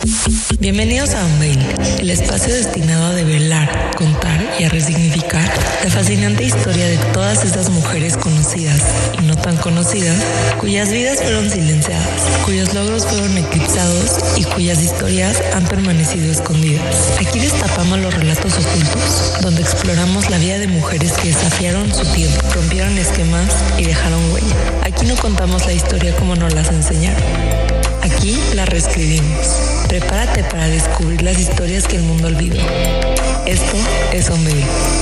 Bienvenidos a Unveil, el espacio destinado a develar, contar y a resignificar la fascinante historia de todas esas mujeres conocidas y no tan conocidas, cuyas vidas fueron silenciadas, cuyos logros fueron eclipsados y cuyas historias han permanecido escondidas. Aquí destapamos los relatos ocultos, donde exploramos la vida de mujeres que desafiaron su tiempo, rompieron esquemas y dejaron huella. Aquí no contamos la historia como nos las enseñaron. Aquí la reescribimos. Prepárate para descubrir las historias que el mundo olvidó. Esto es Unveil.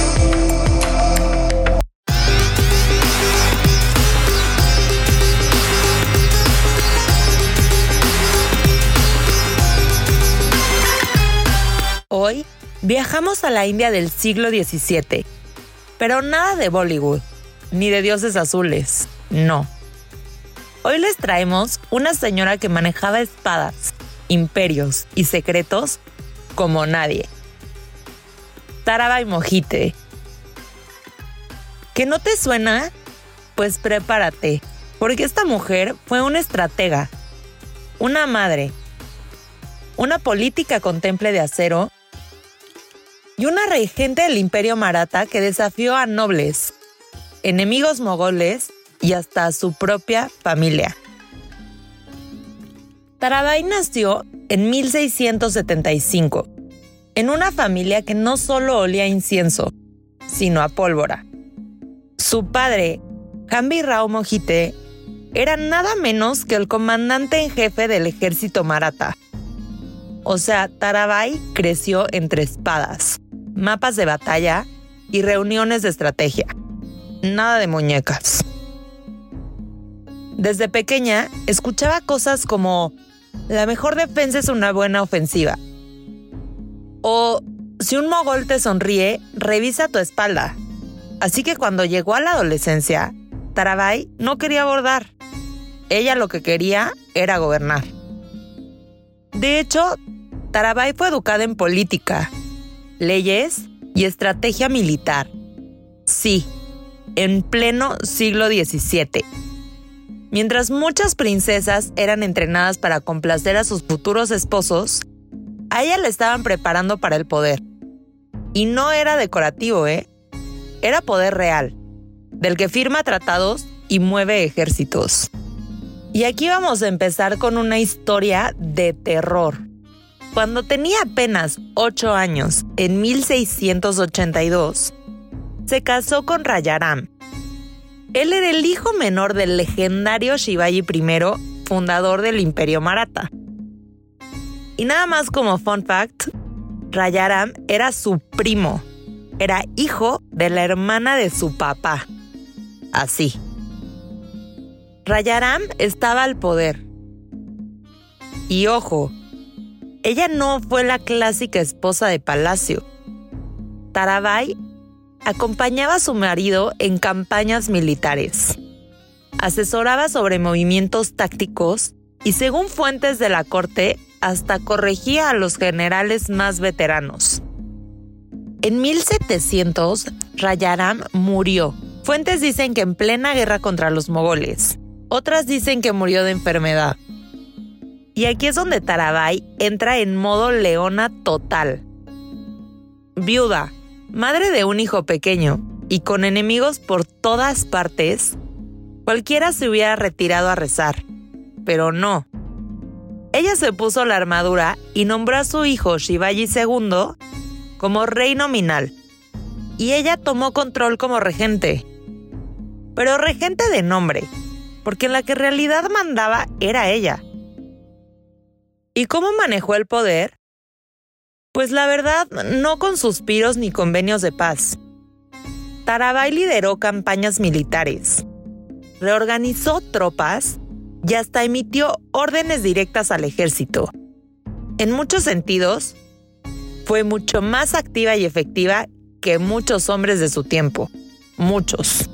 Hoy viajamos a la India del siglo XVII, pero nada de Bollywood, ni de dioses azules, no. Hoy les traemos una señora que manejaba espadas, imperios y secretos como nadie. Tarabai Mohite. ¿Que no te suena? Pues prepárate, porque esta mujer fue una estratega, una madre, una política con temple de acero y una regente del Imperio Maratha que desafió a nobles, enemigos mogoles y hasta a su propia familia. Tarabai nació en 1675, en una familia que no solo olía a incienso, sino a pólvora. Su padre, Jambi Rao Mohite, era nada menos que el comandante en jefe del ejército maratha. O sea, Tarabai creció entre espadas, mapas de batalla y reuniones de estrategia. Nada de muñecas. Desde pequeña, escuchaba cosas como la mejor defensa es una buena ofensiva. O si un mogol te sonríe, revisa tu espalda. Así que cuando llegó a la adolescencia, Tarabai no quería abordar. Ella lo que quería era gobernar. De hecho, Tarabai fue educada en política, leyes y estrategia militar. Sí, en pleno siglo XVII. Mientras muchas princesas eran entrenadas para complacer a sus futuros esposos, a ella la estaban preparando para el poder. Y no era decorativo, Era poder real, del que firma tratados y mueve ejércitos. Y aquí vamos a empezar con una historia de terror. Cuando tenía apenas 8 años, en 1682, se casó con Rajaram. Él era el hijo menor del legendario Shivaji I, fundador del Imperio Maratha. Y nada más como fun fact, Rajaram era su primo. Era hijo de la hermana de su papá. Así. Rajaram estaba al poder. Y ojo, ella no fue la clásica esposa de palacio. Tarabai acompañaba a su marido en campañas militares. Asesoraba sobre movimientos tácticos y, según fuentes de la corte, hasta corregía a los generales más veteranos. En 1700, Rajaram murió. Fuentes dicen que en plena guerra contra los mogoles. Otras dicen que murió de enfermedad. Y aquí es donde Tarabai entra en modo leona total. Viuda, madre de un hijo pequeño y con enemigos por todas partes, cualquiera se hubiera retirado a rezar. Pero no. Ella se puso la armadura y nombró a su hijo Shivaji II como rey nominal. Y ella tomó control como regente. Pero regente de nombre, porque la que en realidad mandaba era ella. ¿Y cómo manejó el poder? Pues la verdad, no con suspiros ni convenios de paz. Tarabai lideró campañas militares, reorganizó tropas y hasta emitió órdenes directas al ejército. En muchos sentidos, fue mucho más activa y efectiva que muchos hombres de su tiempo. Muchos.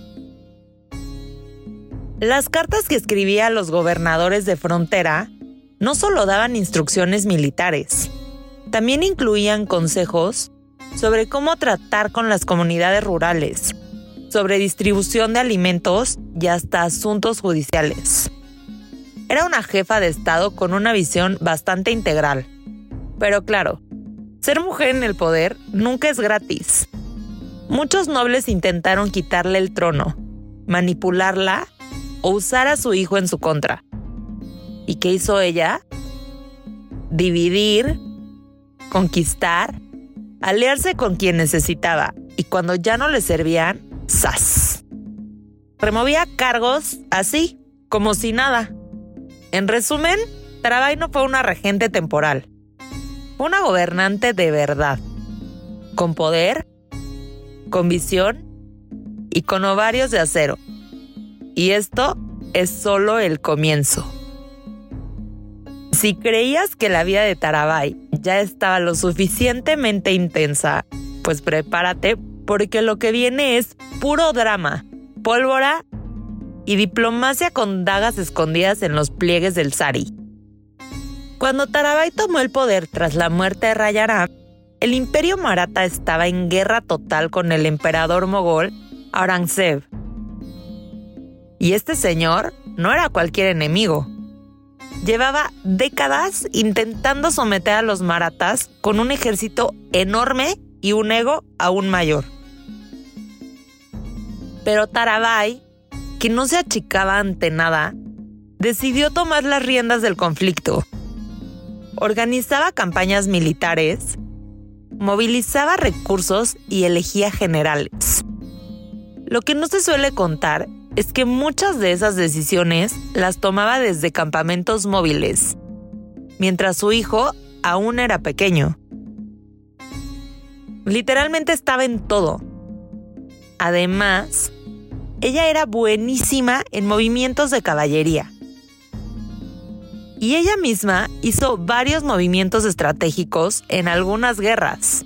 Las cartas que escribía a los gobernadores de frontera no solo daban instrucciones militares, también incluían consejos sobre cómo tratar con las comunidades rurales, sobre distribución de alimentos y hasta asuntos judiciales. era una jefa de estado con una visión bastante integral. Pero claro, ser mujer en el poder nunca es gratis. Muchos nobles intentaron quitarle el trono, manipularla o usar a su hijo en su contra. ¿Y qué hizo ella? Dividir, conquistar, aliarse con quien necesitaba y cuando ya no le servían, ¡zas! Removía cargos así, como si nada. En resumen, Tarabai no fue una regente temporal. Fue una gobernante de verdad, con poder, con visión y con ovarios de acero. Y esto es solo el comienzo. Si creías que la vida de Tarabai ya estaba lo suficientemente intensa, pues prepárate porque lo que viene es puro drama, pólvora y diplomacia con dagas escondidas en los pliegues del sari. Cuando Tarabai tomó el poder tras la muerte de Rajaram, el imperio maratha estaba en guerra total con el emperador mogol Aurangzeb. Y este señor no era cualquier enemigo. Llevaba décadas intentando someter a los marathas con un ejército enorme y un ego aún mayor. Pero Tarabai, que no se achicaba ante nada, decidió tomar las riendas del conflicto. Organizaba campañas militares, movilizaba recursos y elegía generales. Lo que no se suele contar es que muchas de esas decisiones las tomaba desde campamentos móviles, mientras su hijo aún era pequeño. Literalmente estaba en todo. Además, ella era buenísima en movimientos de caballería. Y ella misma hizo varios movimientos estratégicos en algunas guerras.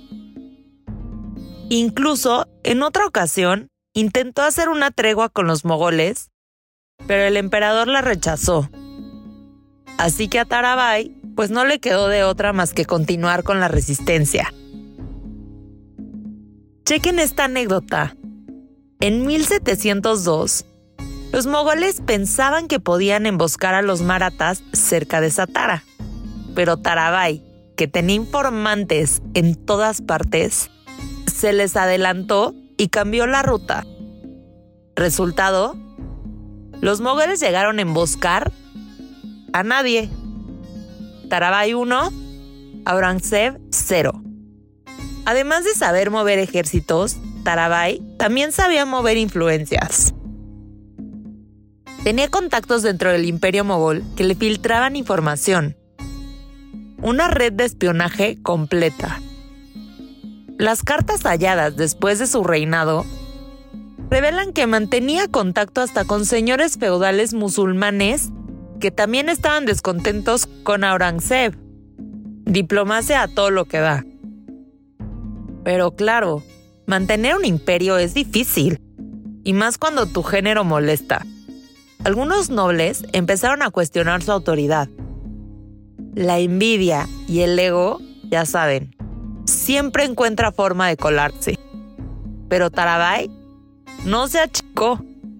Incluso, en otra ocasión, intentó hacer una tregua con los mogoles, pero el emperador la rechazó. Así que a Tarabai, pues no le quedó de otra más que continuar con la resistencia. Chequen esta anécdota. En 1702, los mogoles pensaban que podían emboscar a los marathas cerca de Satara, pero Tarabai, que tenía informantes en todas partes, se les adelantó y cambió la ruta. Resultado, los mogoles llegaron a emboscar a nadie. Tarabai 1, Aurangzeb 0. Además de saber mover ejércitos, Tarabai también sabía mover influencias. Tenía contactos dentro del imperio mogol que le filtraban información. Una red de espionaje completa. Las cartas halladas después de su reinado revelan que mantenía contacto hasta con señores feudales musulmanes que también estaban descontentos con Aurangzeb. Diplomacia a todo lo que da. Pero claro, mantener un imperio es difícil, y más cuando tu género molesta. Algunos nobles empezaron a cuestionar su autoridad. La envidia y el ego, ya saben, siempre encuentra forma de colarse. Pero Tarabai no se achicó.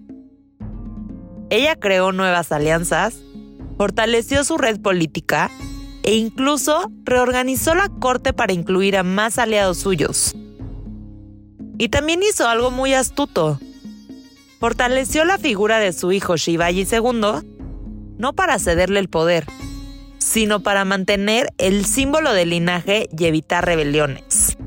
Ella creó nuevas alianzas, fortaleció su red política e incluso reorganizó la corte para incluir a más aliados suyos. Y también hizo algo muy astuto. Fortaleció la figura de su hijo Shivaji II, no para cederle el poder, sino para mantener el símbolo del linaje y evitar rebeliones.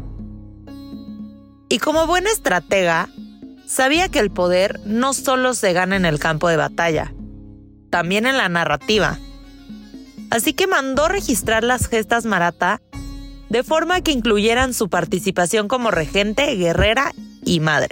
Y como buena estratega, sabía que el poder no solo se gana en el campo de batalla, también en la narrativa. Así que mandó registrar las gestas maratha de forma que incluyeran su participación como regente, guerrera y madre.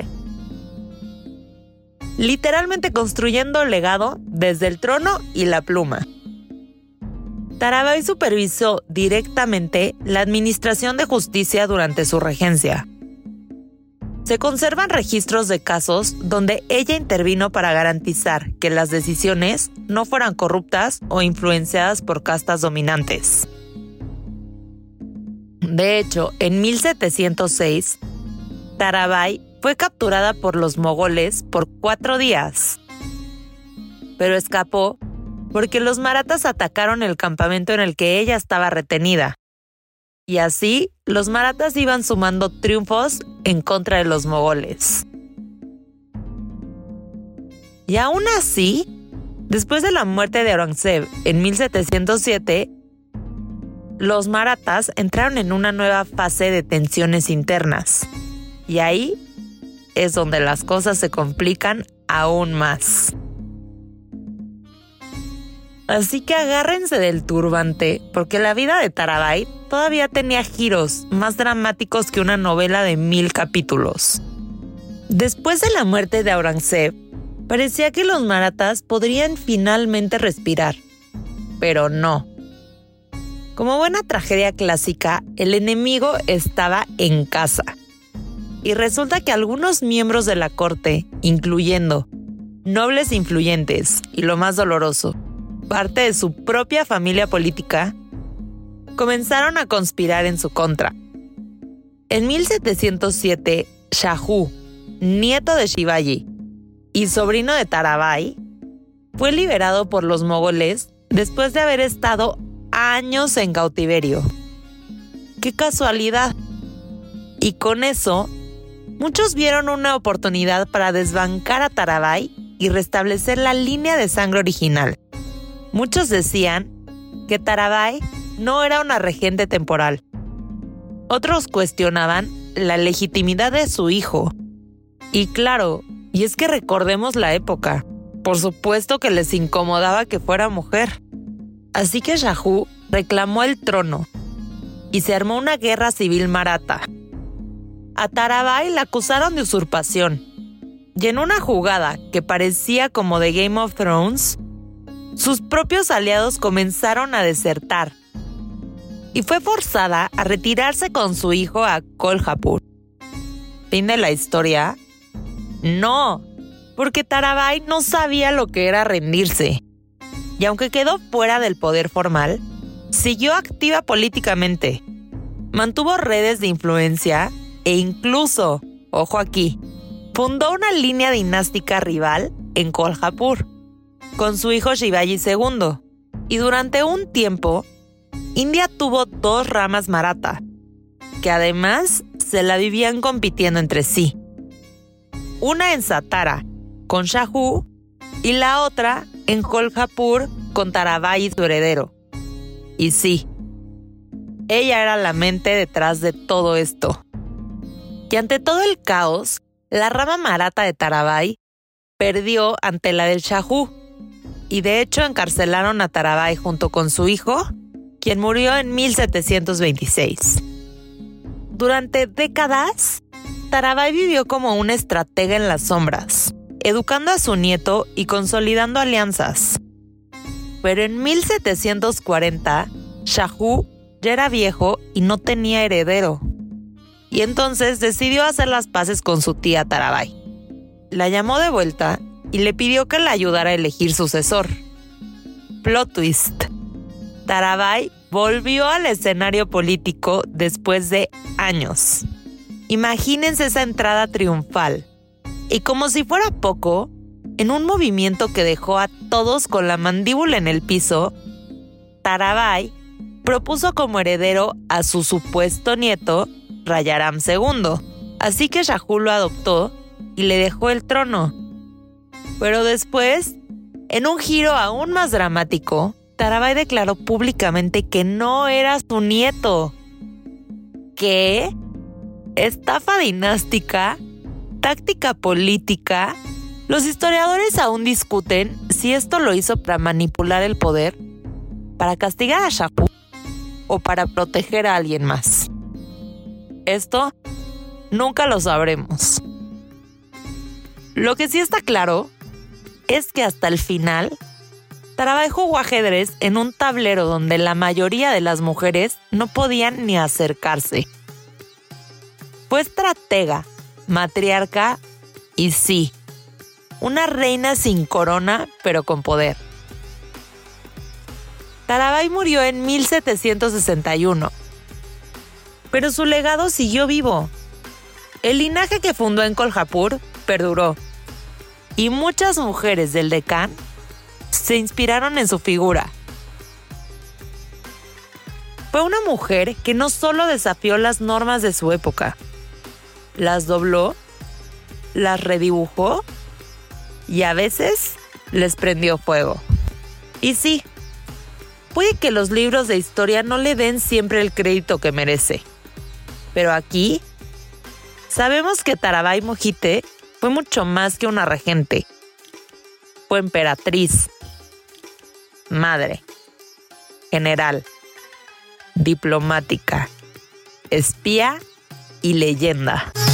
Literalmente construyendo legado desde el trono y la pluma. Tarabai supervisó directamente la administración de justicia durante su regencia. Se conservan registros de casos donde ella intervino para garantizar que las decisiones no fueran corruptas o influenciadas por castas dominantes. De hecho, en 1706, Tarabai fue capturada por los mogoles por 4 días, pero escapó porque los marathas atacaron el campamento en el que ella estaba retenida. Y así, los marathas iban sumando triunfos en contra de los mogoles. Y aún así, después de la muerte de Aurangzeb en 1707, los marathas entraron en una nueva fase de tensiones internas. Y ahí es donde las cosas se complican aún más. Así que agárrense del turbante, porque la vida de Tarabai todavía tenía giros más dramáticos que una novela de 1000 capítulos. Después de la muerte de Aurangzeb, parecía que los marathas podrían finalmente respirar, pero no. Como buena tragedia clásica, el enemigo estaba en casa. Y resulta que algunos miembros de la corte, incluyendo nobles influyentes y lo más doloroso, parte de su propia familia política, comenzaron a conspirar en su contra. En 1707, Shahu, nieto de Shivaji y sobrino de Tarabai, fue liberado por los mogoles después de haber estado años en cautiverio. ¡Qué casualidad! Y con eso, muchos vieron una oportunidad para desbancar a Tarabai y restablecer la línea de sangre original. Muchos decían que Tarabai no era una regente temporal. Otros cuestionaban la legitimidad de su hijo. Y claro, y es que recordemos la época. Por supuesto que les incomodaba que fuera mujer. Así que Shahu reclamó el trono y se armó una guerra civil maratha. A Tarabai la acusaron de usurpación. Y en una jugada que parecía como de Game of Thrones, sus propios aliados comenzaron a desertar y fue forzada a retirarse con su hijo a Kolhapur. ¿Fin de la historia? No, porque Tarabai no sabía lo que era rendirse. Y aunque quedó fuera del poder formal, siguió activa políticamente. Mantuvo redes de influencia e incluso, ojo aquí, fundó una línea dinástica rival en Kolhapur con su hijo Shivaji II. Y durante un tiempo, India tuvo 2 ramas maratha, que además se la vivían compitiendo entre sí. Una en Satara, con Shahu, y la otra en Kolhapur, con Tarabai y su heredero. Y sí, ella era la mente detrás de todo esto. Y ante todo el caos, la rama maratha de Tarabai perdió ante la del Shahu, y de hecho encarcelaron a Tarabai junto con su hijo, quien murió en 1726. Durante décadas, Tarabai vivió como una estratega en las sombras, educando a su nieto y consolidando alianzas. Pero en 1740, Shahu ya era viejo y no tenía heredero. Y entonces decidió hacer las paces con su tía Tarabai. La llamó de vuelta y le pidió que la ayudara a elegir sucesor. Plot twist. Tarabai volvió al escenario político después de años. Imagínense esa entrada triunfal. Y como si fuera poco, en un movimiento que dejó a todos con la mandíbula en el piso, Tarabai propuso como heredero a su supuesto nieto, Rajaram II. Así que Shahu lo adoptó y le dejó el trono. Pero después, en un giro aún más dramático, Tarabai declaró públicamente que no era su nieto. ¿Qué? ¿Estafa dinástica? ¿Táctica política? Los historiadores aún discuten si esto lo hizo para manipular el poder, para castigar a Shahu o para proteger a alguien más. Esto nunca lo sabremos. Lo que sí está claro es que hasta el final, Tarabai jugó ajedrez en un tablero donde la mayoría de las mujeres no podían ni acercarse. Fue estratega, matriarca y sí, una reina sin corona, pero con poder. Tarabai murió en 1761, pero su legado siguió vivo. El linaje que fundó en Kolhapur perduró, y muchas mujeres del Deccan se inspiraron en su figura. Fue una mujer que no solo desafió las normas de su época, las dobló, las redibujó y a veces les prendió fuego. Y sí, puede que los libros de historia no le den siempre el crédito que merece, pero aquí sabemos que Tarabai Moshite fue mucho más que una regente. Fue emperatriz, madre, general, diplomática, espía y leyenda.